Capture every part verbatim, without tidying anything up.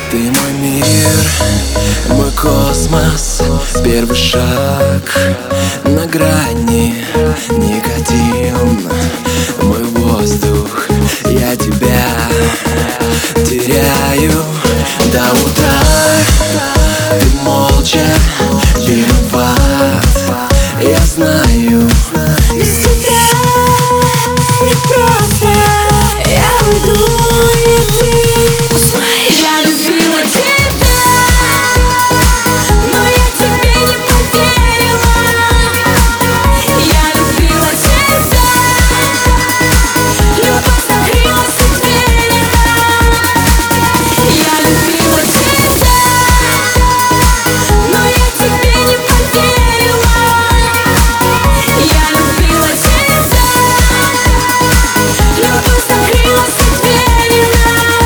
Ты мой мир, мой космос, первый шаг на грани, никотин, мой воздух, я тебя теряю до утра. Ты молча виноват, я знаю. Без тебя непросто, я уйду, и ты узнаешь. Я любила тебя, но я тебе не поверила. Я любила тебя, любовь закрылась уверенно. Я любила тебя, но я тебе не поверила. Я любила тебя, любовь закрылась уверенно.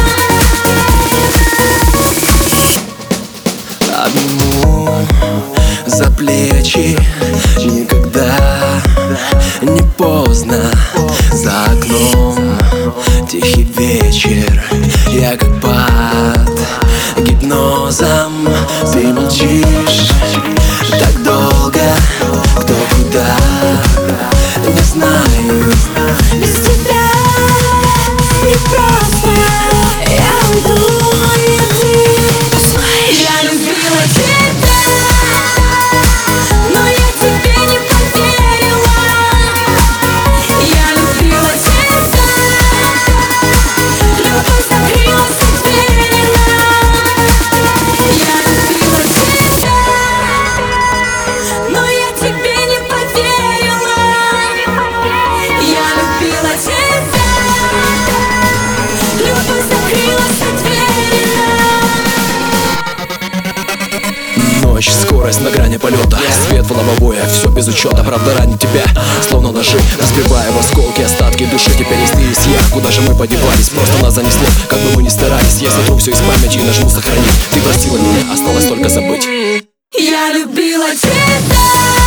Обниму за плечи, никогда не поздно. За окном тихий вечер, я как под гипнозом. Ты молчишь так долго, кто куда, не знаю. Без тебя непросто, я уйду, и ты узнаешь. Я любила тебя, но я тебе не поверила. Я любила тебя, любовь закрылась уверенно. Я любила тебя, но я тебе не поверила. Я любила тебя, любовь закрылась уверенно. Ночь, скорость на грани полета, свет в лобовое, все без учета. Правда ранит тебя, словно ножи, разбивая в осколки остатки души. Теперь есть ты, есть я, куда же мы подевались? Просто нас занесло, как бы мы ни старались. Я сотру все из памяти и нажму сохранить. Ты простила меня, осталось только забыть. Я любила тебя.